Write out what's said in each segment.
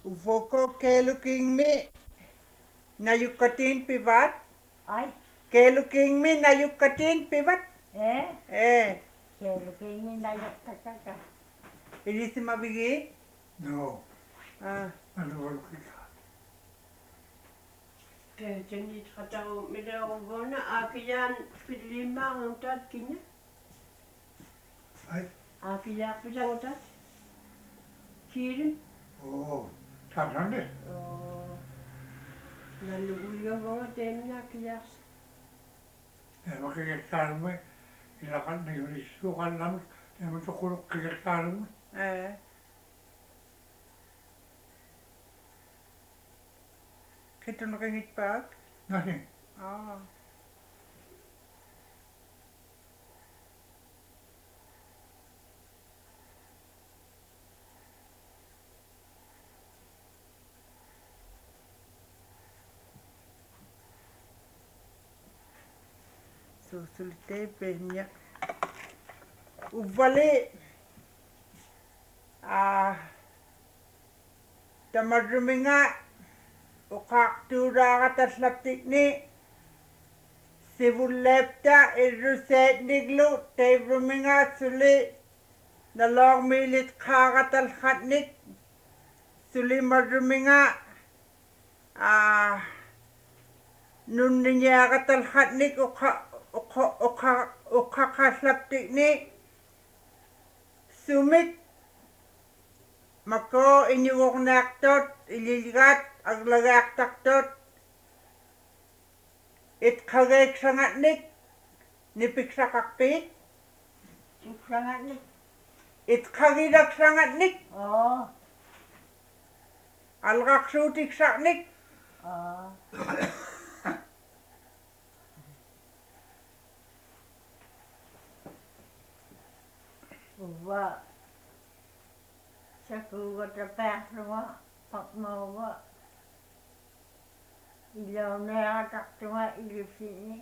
Ufoko keluking mi na yukatin pivat. Ay, Keluking mi na yukatin pivat. eh, keluking na yakakaka. Ini si mabigi? No, Ah, ano wala kita. Jadi kata mila ugona akiyan pilima ngontat kinya. Ay, Akiya pila ngontat. Kirin. oo, tasan din. Naluguyo ko temnya kiya. Makikikaroon mo, ilakan na yun, isukan namin, namin ito kulok kikikaroon mo. kita nakingit pa? Nasi, Ah. Susulite pehnya. Ubali. Tamadruminga. Ukaktura kataslaptik ni. Sibulepta iruset niglu. Tebruminga suli. Nalong milit kakatalhatnik. Suli madruminga. Nun niya katalhatnik ukakaslaptik ni. Sumit. Mako inyuwok naktot. Ililigat. Aglagak taktot. It kagek sangatnik. Nipik sa kakpit. Suksangat ni. It kagidak sangatnik. Oh, Algak sutik saknik. oh. Uwa. Saku terpeh semua, pak mau wa. Ilau tak cuma hidup sini.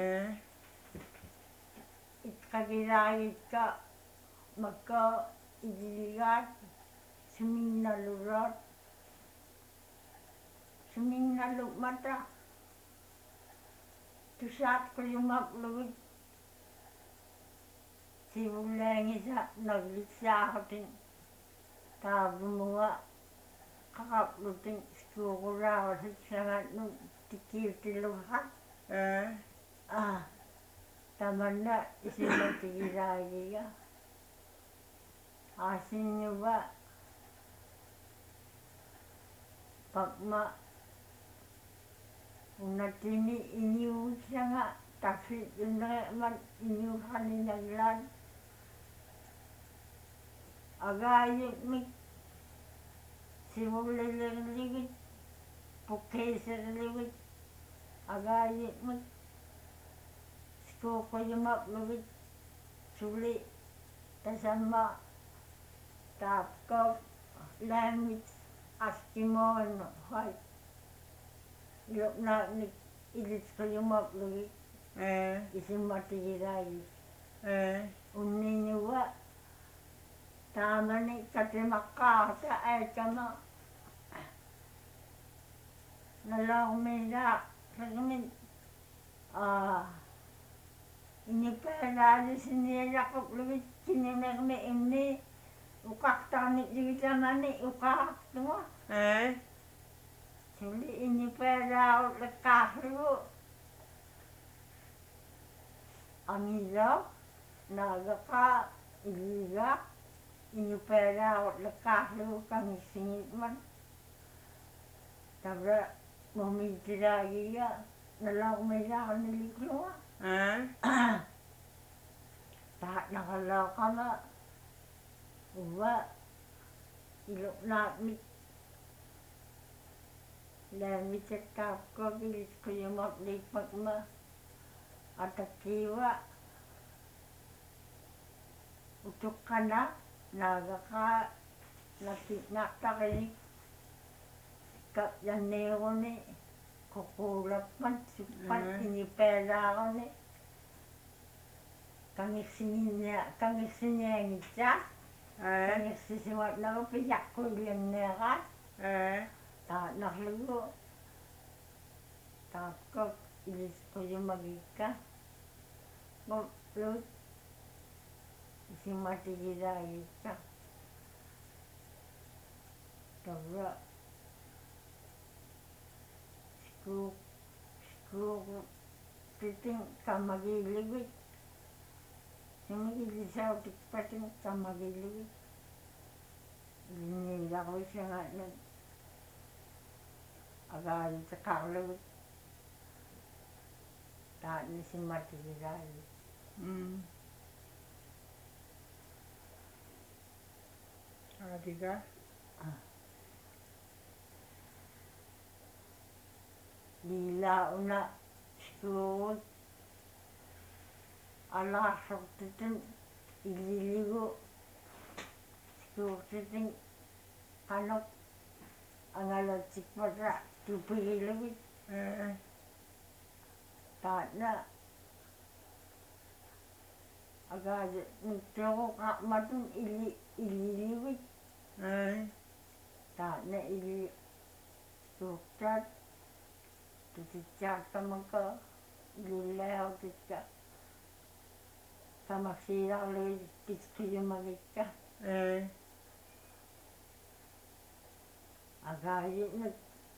Ikakira ka maka iligat seming nalurat. Seming naluk mata. Tusat ko yung maplugit. Sibulang isa naglisya ko din. Tabi mga kakaplutin skukura ko sa sangat nung tikil tiluhan. Taman na isimatigilagi ka. Asin niyo ba? Pagma unatini inyo siya nga. Tapi yun na man inyo kaninaglan. Agayik mi simulilang ligit. Pukesir ligit. Agayik mi. Ko yung maplugit suli kasama tapos langit askimon hay yok na ilis ko yung maplugit isim matigiray uninyo tama ni katimaka sa ay kama nalang mila sa gamin ini pelali sini yakop lebih sini me ini ukak tani juga mani ukak semua. Jadi ini pelau lekah lu. Amila naga ka iliga ini pelau lekah lu kami sini man. Tapi memikir lagi ya nalang merah nilik lu. Tak nakalaka na. Uwa. Ilok na mit. Lamit sa tap ko. Bilis ko yung maglipat ma. At akiwa. Utok ka na. Naga ka. Nakitakinig. Yan nero ni. Kukulap man. Supan. Inipera ko ni. Kami sininya ngita. Kami sisiwat na ko piyak ko ilang nera. Ta naklugo. Ta ko ilis ko yung magika. Mo lut. Si mati gida ika. Tabra. Skru titing kamagiligit. Sumigilisaw tikpating kamagiligit. Linila ko siya nga nun. Agalit sa kakalawit. Tahan na si mati gida ika. Adiga. Lila una skru. Alasok titing ililigo. Skru titing kanok. Ang alat sikpatra tupilawit. Tahan na. Agalit nagtoko ka matong ililiwit. Tahan na ililiwit. Tutitsak naman ka. Ililayaw titka. Kamaksira ulit titka yung magit ka. Agalit nag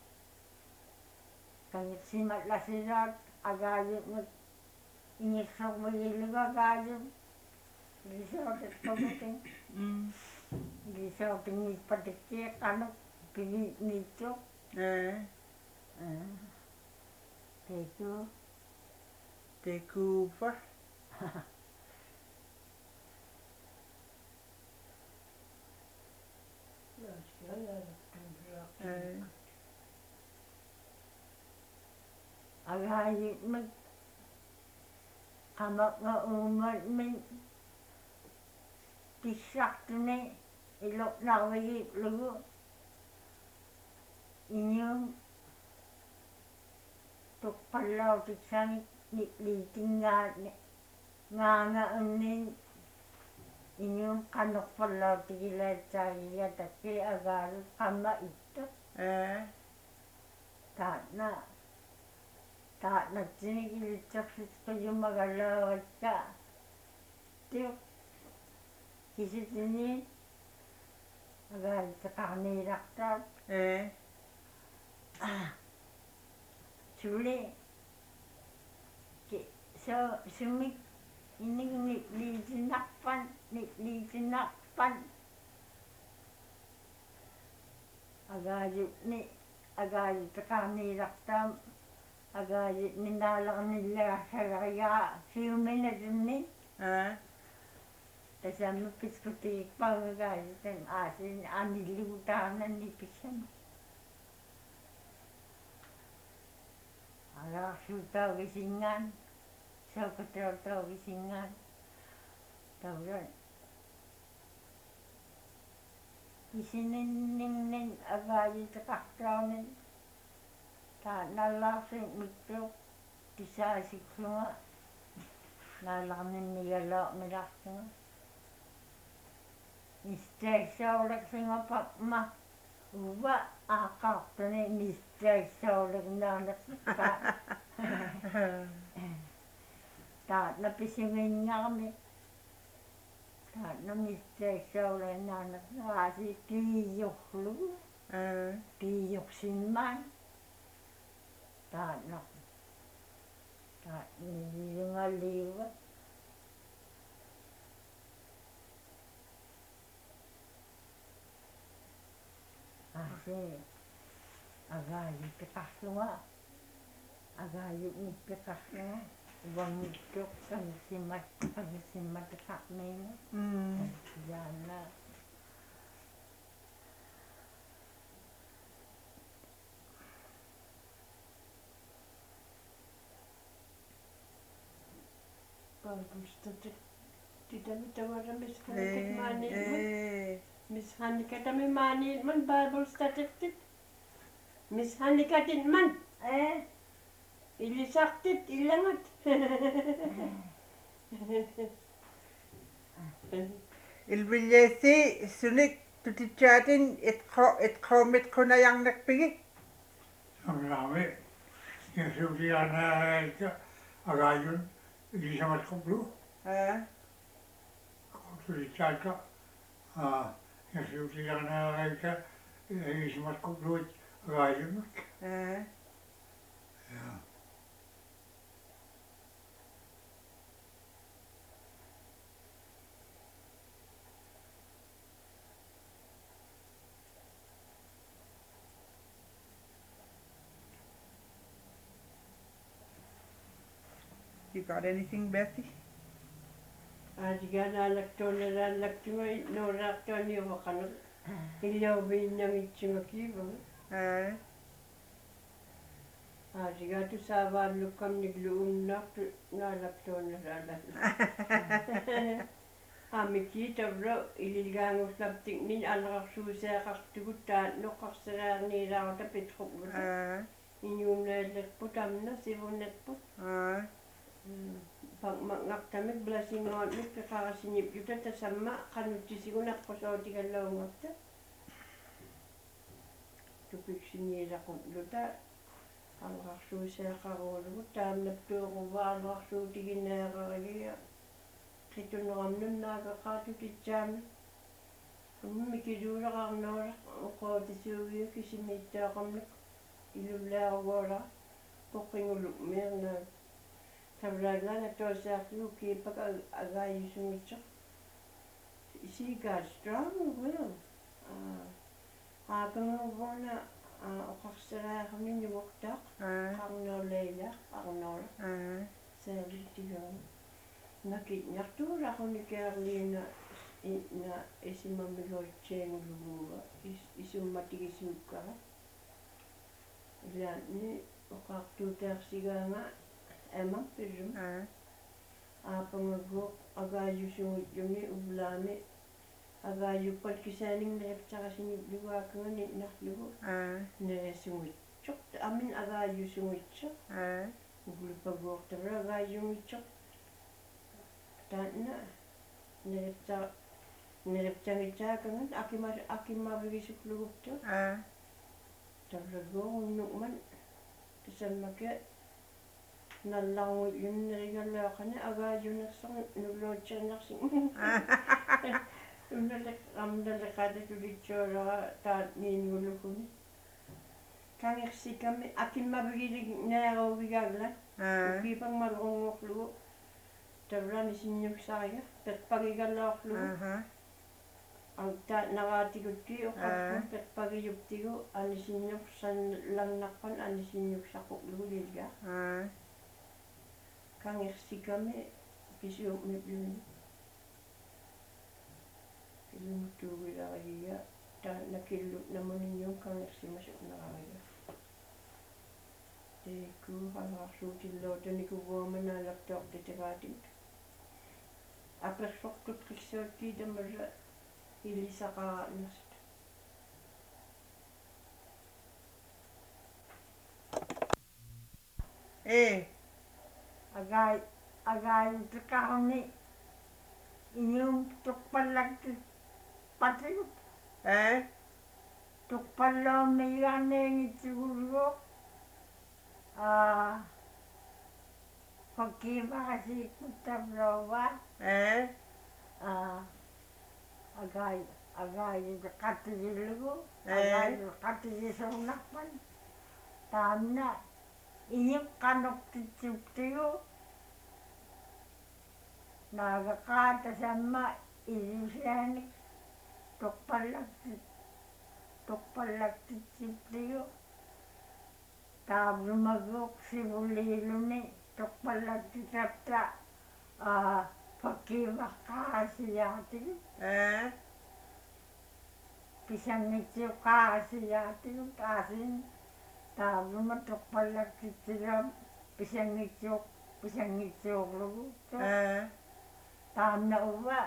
kanyat simat lasirat. Agalit nag ingisok magiligo agalit. Ilisok at pabuting. Ilisok tingis patikik kanok. Pinit nitok. Teku. Teku pa. Agalit mag kamak nga umat min tisak tuni ilok na wigit lugo. Inyong tukpalaw tiksang liting nga unin inyong kanok palaw tigilat sa iya taki agal kama ito. Tahan na tinigilitak ko yung magalawat ka. Tiyok kisitinin agal sa kaniraktat. Suli. So, sumik. Ining litinakpan. Agalit sa kaniraktam. Agalit ninalak nila sa kaya. Siyumin na din. Tapos ang mapiskutik pa agalit ang asin. Aniliwutanan ni Pisan. Agak suta gisingan. So katraw gisingan. Tawran. Isinin agalit sa kaktraw. Ta nalasing mitro. Tisasik sunga. Nalakanin nigalaw milak sunga. Istresa ulit sunga pa ma. Uwa akak tani istresa ulit nanak ka. Tahan na pisingin nga kami. Tahan na istresa ulit nanak ka. Kasi tiyok lu. Tiyok sinman. Tahan na. Tahan yung aliwa. Kasi agalit pikas nga. Agalit ni pikas nga. Ibang itok kagisimat ka may nga. Yan na. Gusto tidak mitawara mishanik manit man. Mishanik kami manit man Bible statistik. Mishanik atin man. Ilisaktit ilangat. Ilbilyesi sunik tutitsatin et ko na yang nakpigi. Ang dami. Yung susiyan na agayon, hindi sa matkublo. Kung tulisyan ka, yung susiyan na hindi sa matkublo, agayon. Ja. You got anything, Betty? Ajiga nalakto no rakto ni wakano. Ilaw binyang itchungakiba. Ajiga tu sabar lukam nigluum nalakto nalala. Amikita bro iligangus laptik nin alraksusa kaktugutan no kaksarar ni rauta petruk bro. Inyum lelek putamna sivunet put. Pag magtamit blasing ngot mit kakasinip yuta tasama kanutisigunat kosotigan lawngota. Tupik sinira kompluta ang raksusa karolo tam napturo ba ang raksutigin na kaya kito nakamnun nakakatutitsan. Mikidura kang nora ko tisuyo kisimita kamnak ilula wala pokinguluk merna. Tabragla na to sa kluki pag agay sumitsok. She got strong will. Agang mo na okaksara kami ni waktak. Kang no leila, kang no. Sa litigaw. Nakitnyak to ra ko ni Carlina na isimamigaw cheng lubuwa. Isumatigis ka. Yan ni okaktutak siga nga. Emang pirum. Pangagok agayu sungit yumi ublami agayu pal kisaning na tsaka sinibluwa ka nga naklugo na sungit chok amin agayu sungit chok ugli pagok tabra agayu chok tan na nerepcha ka nga akima bigi suklugo to tabra go nukman kisan makia nalang yun narigal ako na agad yun nagsang nulod siya nagsing yung nalakada tulit siya ta ninulo ko ni kangiksi kami akin mabigilig na ako bigaglan upipang malungok lugo tabra ni sinyok saya pet pagigal ako lugo ang nakatigot ki o kapon pet pagiyup tigo ani sinyok sa lang nakpan ani sinyok sa kuklugo lilga kangiksi kami kisiyok ni yun kilumutuwi na kaya nakilot naman ninyong kangiksi masok na kaya teku halaksutin loto ni kubuwa manalaktok titikatin apasok tutkisot ki damara ilisa ka nast agay tukahoni inyong tukpalag pati tukpalo mayane ngitsiguro pagkiba kasi kutablawa agay katigilugo agay katigisonakpan tamna inyong kanok titsuktiyo nagakata sama ilusianik tukpalag titsuktiyo tabrumagok sibulilo ni tukpalag titsapta pagkiba kaasiyati pisang nitsyo kaasiyati kasin tabruma tukpalag titsiram pisang nitsyo lugo tamna uwa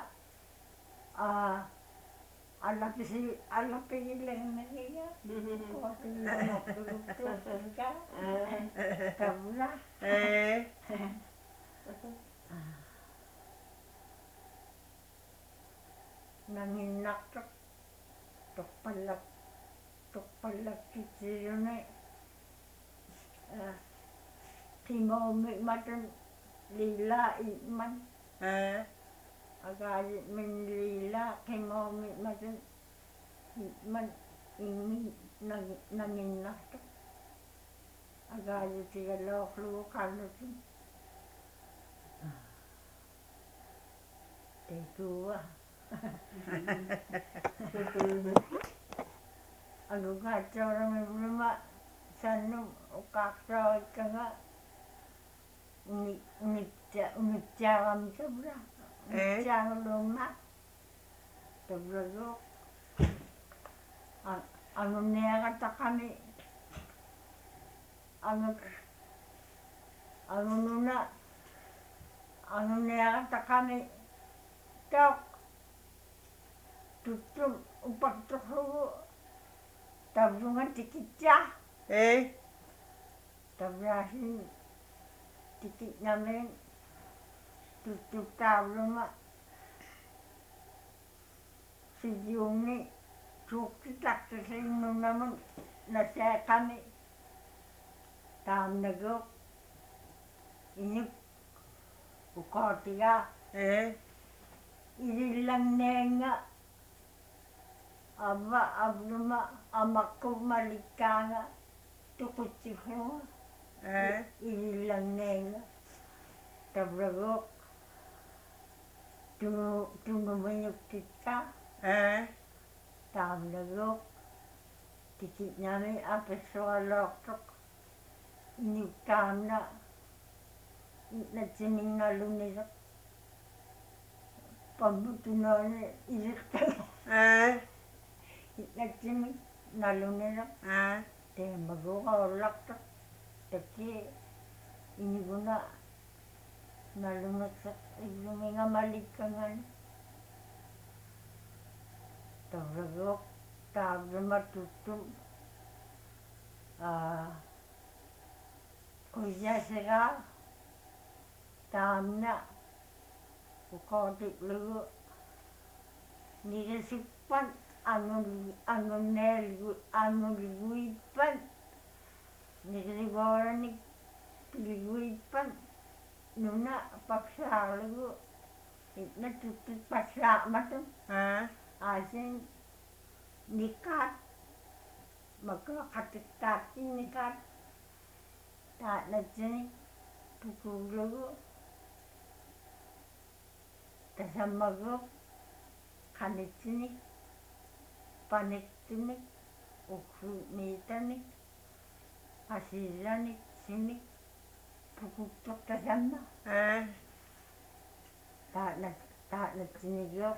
alapigileng na niya kuwapigileng ka tabula nanginaktok tukpallakkitsiiruni qimaumiqmatun lillaa i'man agaayitmin lillaa qimaumiqmatun i'man ingmi nanginnartuq agaayutigalluorlugu qallutin teikuua agugaatsooramiuluma sannum uqaartoorikkanga ungitsiaramsavra ungitsiaruluunga tavraguuq angunniarataqami angununa angunniarataqami tauq tuttum upattorlugu tavrunga tikitsia tavraasin tikitnamin tuttuttaarlunga sijuungi suuqtitartasinnunnamun naseeqami taamnaguuq iñuk uqaatigaa ilillannianga avva avluma amaqqummalikkaanga tuqutsigluga ilillannianga tavraguuq tunumiñukkittaa taamnaguuq tikitnami apassualluartuq iñuk taamna natsiningalluniseq pammutunaani iliqtaga itnatsimi nalluniseq teemaguuqaullartuq takki iñuguna nallunerseq illumingamalikkangani tavraguuq taavluma tuttum kuyyasigaa taamna uqaatiqlugu nirisippan angulguippan niriguaranik piliguippan nuna paksaarlugu itna tuttut passaaqmatun aasin nikaat makaqatittaattin nikaat taatnatsini pukuulugu tasammaguuq qanitsinik paniktinik uksumiitanik qasiillanik sinik pukuktuq tasamma taatnatsinigiuq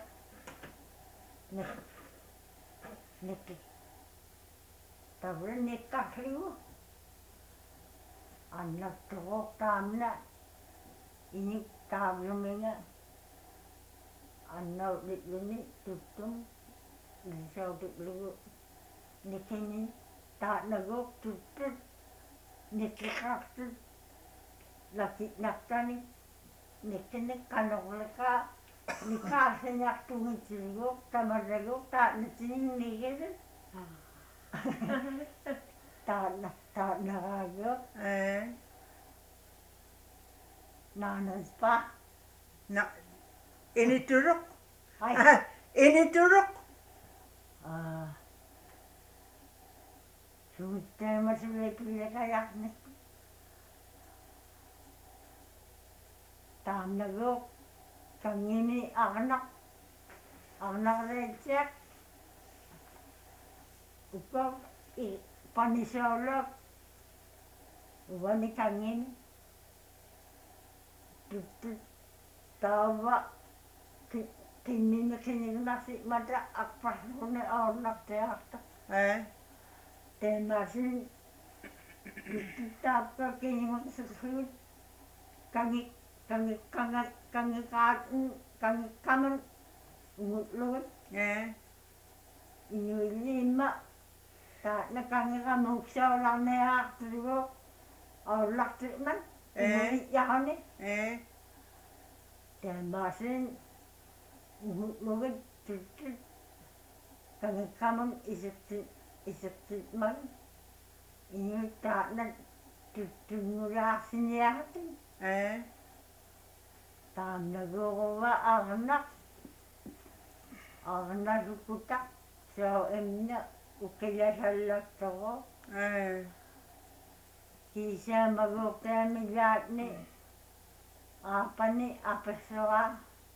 nikki tavra nikkarlugu annarturuq taamna iñuk taavluminga annaulitluni tuttum ilsautiqlugu nikini taatnaguuq tuttut nikkiqartut lakitnartanik nikkinik qanorliqaa nikaarsiñartugitsilguuq tamarraguuq taatnatsinik nigilu taatnaraaguuq naanaspa Inituruk. Inituruk. suutteemasulaipillakajaqnik taamnaguuq kangini arnaqreitsiaq upaq panisoolok uvani kangini tuttut taava kinnimiqinignarsi mata aqparluni aornartiarta teemasin tuttaappa kinimaqsuqsugut kangikkaman ungutlugut inuilliimma taatna kangiqamuuksaularniaartuluguuq aullartiqman inuiyyaqani teemasin ungutlugut tuttut Kamang isip man. Inyo tanan tutungurasin yatin. Tam nagawa anak. Anak kutak. So emnya ukaya halak to. Kisa magukta milat ni. Apa ni apasawa.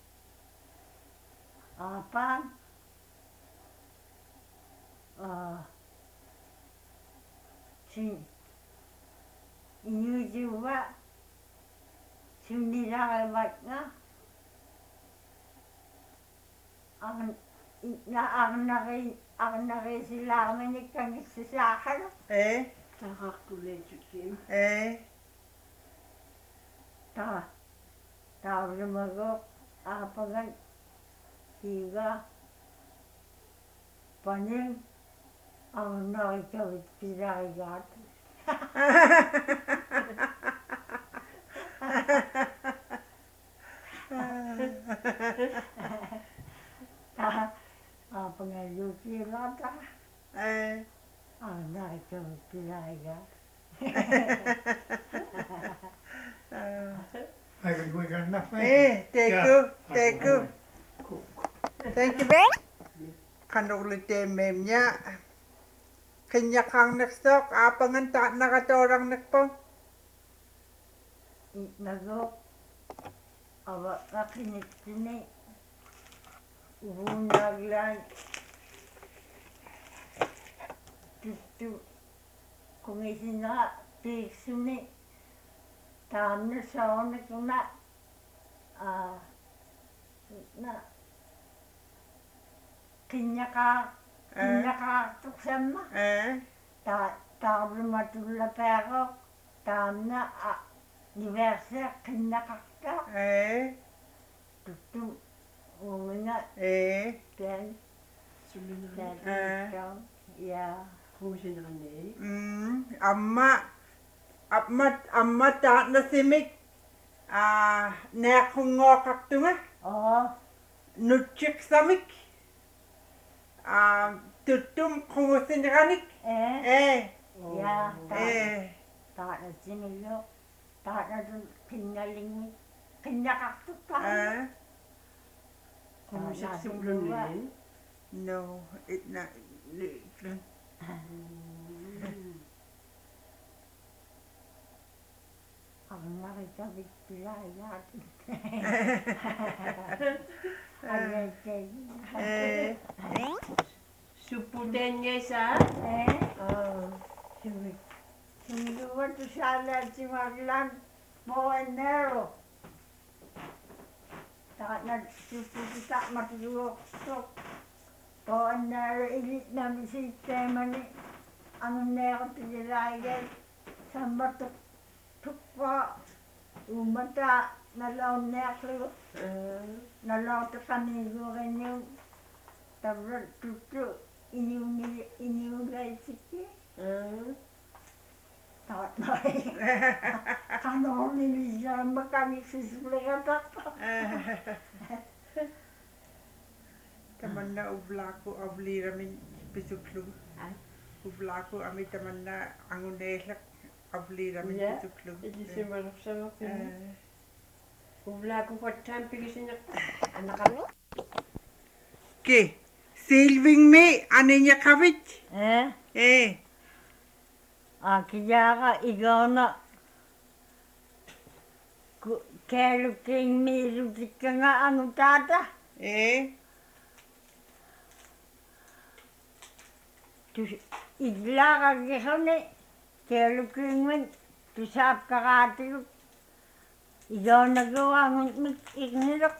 Apa? Inyo juga sunilawat nga ang nakisilaman ni kang sasakal. Takaktuloy siya. Tao lumagok apagan higa paning ang nakikawit pinakigat. Pangaluti rata. Ang nakikawit pinakigat. I could wake enough. Thank you, Ben. Kanulit memnya. Kanya kang nagstok, apangan ta nakatorang nakpong. Nagok, awa kakinit sini. Unaglan. Tutu, kung isina, tiksuni. Tam na sa onak na kinaka tuksama. Tablo matulla pero tam na diverse kinakakta. Tutu umina ten ya. Kung siya nakanay. Amma ta na simik. Nekungokak tunga. Nutchik samik. Tutum kumusiniranik. Ya, tak na sinilo. Tak na dun kinaling kinakakta ka. Kung siya sumulong rin. No, it na. Ang nakikabit pila yatin. Suputen niya sa? Sinduwa to sala si Marlan po enero. Tak na suputita matulog to. Po enero ilit namin sistema ni ang enero pililayan sa matuk. Tukwa umata nalaw neklo nalaw to kanigo ganyo tabra tutu inyong laisiki tak na kanon ni jamba kami sisblegata Tamanna ublako avlira min pisuklu. Ublako ami tamanna angunelak. Avlira min pisuklu. Iti si Marap sa mga. Ubla ko pa tampig siya anak kami. Ke, silving me aninya kavit. Kaya ikaw na keluking milutik ka nga ang tata. Igla ka gihon keluking man, tusap ka katilok. Ikaw nagawa ng ignilok.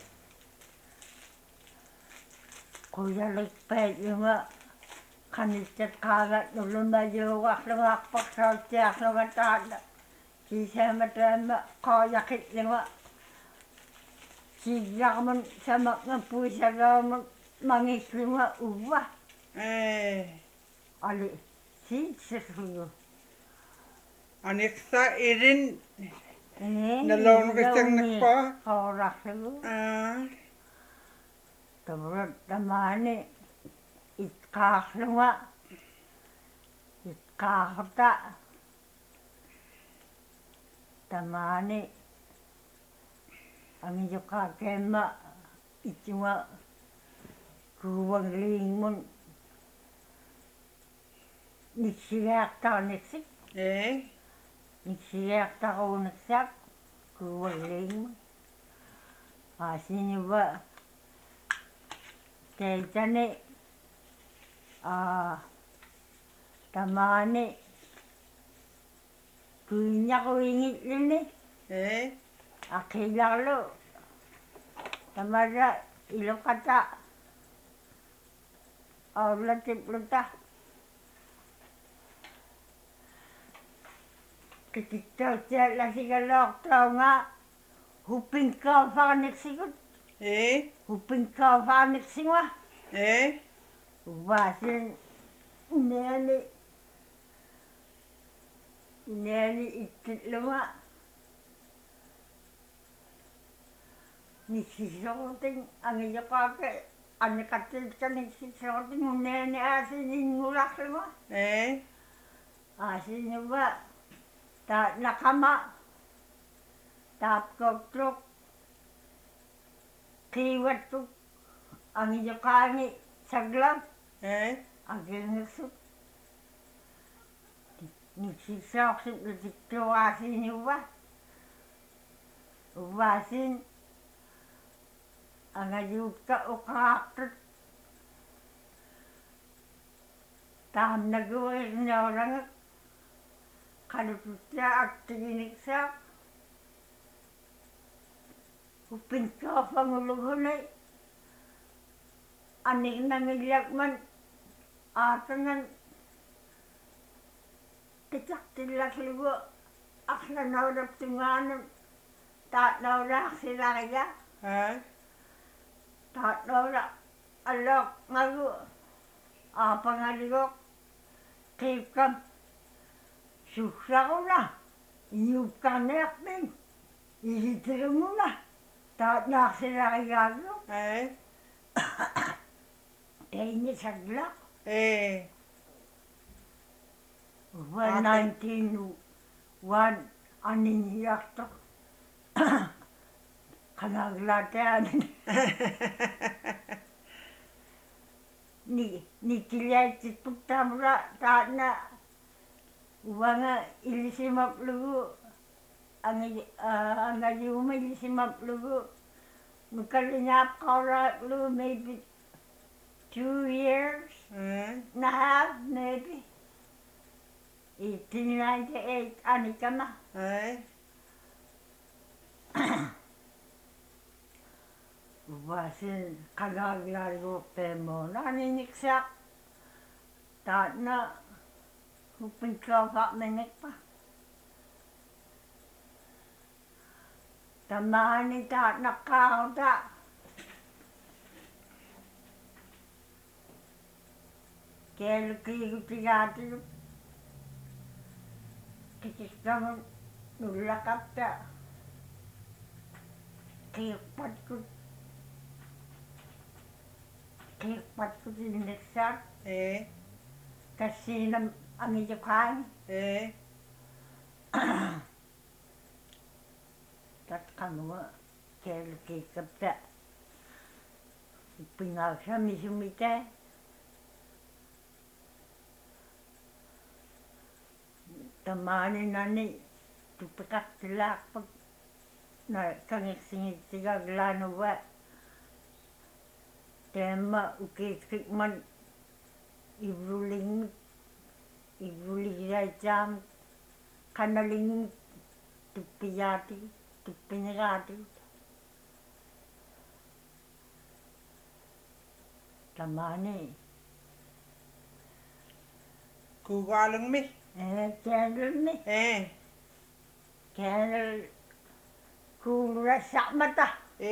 Kuya likpet yung kanitat kagat nulong medyo waklong paksaltiak ng tada. Sisa matama kayakit yung sigla man sa mga pusa ka mangisli mga uwa. Ali, sisisuyo. Aniksa irin nalong kasang nakpa. Korak suyo. Tamurot tamani kaarlunga kaarta tamaani angiyoka kemma itsunga kuuangliingmun niksigaartarniksik niksigaartaruunaksaak kuuangliingmun aasinuva teitani tamaani kuinyaruingilluni akilarlu tamara ilokata aulatipluta kikittoutiallasigalloortaunga hupinkaufarniksikut hupinkaufarniksingua uvaasin neani ittitlunga nissisorting angiyoqaake anniqattiitka nissisorting unneani aasiningularlunga aasinuva taatnaqama taapkooktuq qiivattut angiyoqaangi saglam agilngirsut niksissoorsit lutiktuaasiinuva uvaasin angayuukka uqaartut taamnaguirniorangak qalututtaa aktiginiksaaq uppinkkaafangulughuni annignangillakman aatangan kitartillarlugu arlanaulaptungaanam taatnaulaarsilariga taatnaula alloqngagu aapangaligoq qiikkam sussaruna iupkarniarpin iliterunguna taatnaarsilarigaaglu teinisagla 1901 aniniartoq qanaaglaataani nikiliaitsitpuk taamura taatna uanga ilisimaplugu angayuuma ilisimaplugu nukallingaapqauraaqlugu maybe 2 years and a half maybe 1898 anikama uvaasin qanaaglaariguuqteemuuna aniniksaaq taatna hupinkaufarmingikpa tamaani taatnaqqaaruta keelukiigutigaatigut kikikkamun nullaqapta qiiqpatkut inniksaak kassiinam angiyoqaangi tatqanuga keelukiikkapta uppingaaksamisumitaa tamaani tuppiqartilaarpak na kangiqsingitsigaaglaanuva teemma ukiitkikman ivruligiaitaamik qanalingmik tuppiyaatigut tuppinigaatigut tamaani kuugaalungmi kianulmi kianul kuulurassarmata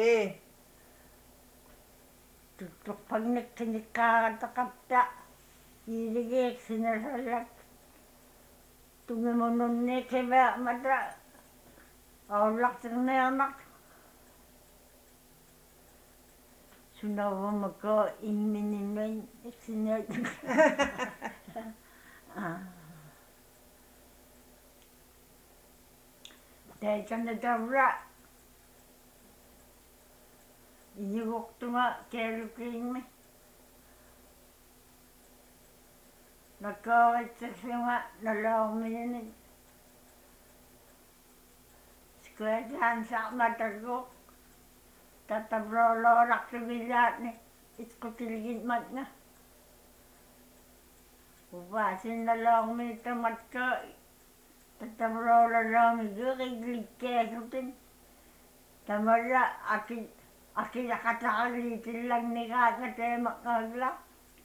tuttuqpagnikkinikkaarantaqapta iiligiiksinasallak tungimununni kivaamata aullartirniarnaq Sunavamako imminimmen sinne. Täitänne tavra. Inuktuma kelukriimme. Nakaaritsaksima nalauminen. Skuetaan saamatago. Tatavroloraksuvillaatne. Itkutilgin matna. Uvasin nalauminen tamatkaa. Tatavrolalaamiguriglikkeasutin. Tamalla akilakataqaliitillannigaatna teemaqaagla.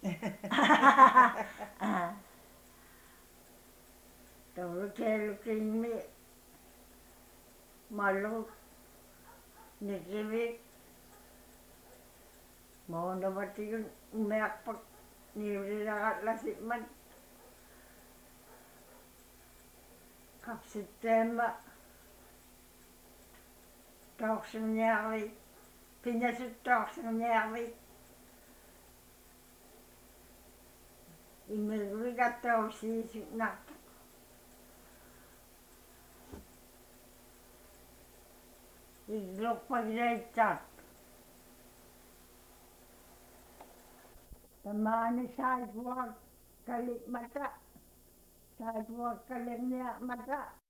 Tavru kelukriimmi malu nikivik maunavatigun umeaqpak niurilaqatlasiman kapsitteemma toorsunniarvi pinasut toorsunniarvi immelguigattausiisutnarta iglorpagilaitsaat tamaani saatvuaq kalimata saatvuaq kalimniarmata